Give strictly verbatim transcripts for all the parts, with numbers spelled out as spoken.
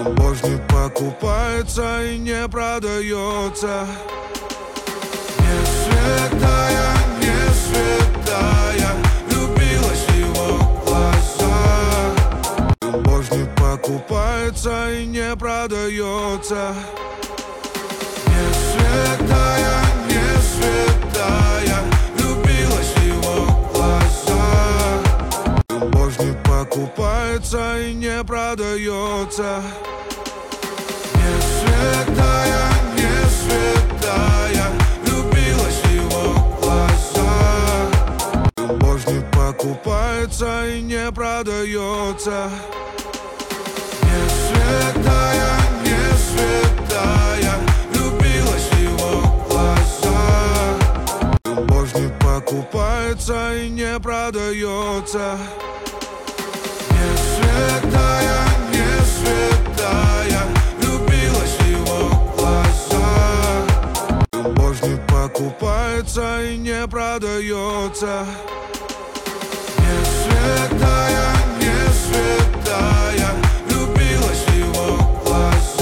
Любовь не покупается и не продается. Не святая, не святая, влюбилась в его глаза. Любовь не покупается и не продается. Не святая, не святая, влюбилась в его глаза. Любовь не покупается и не продается. Не святая, не святая, влюбилась в его глаза. Любовь не покупается и не продается. Не святая, не святая, влюбилась в его глаза. Любовь не покупается и не продается. Не святая, не святая, влюбилась в его глаза. Любовь не покупается и не продается. Не святая, не святая, влюбилась в его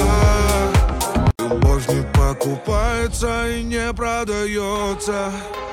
глаза. Любовь не покупается и не продается.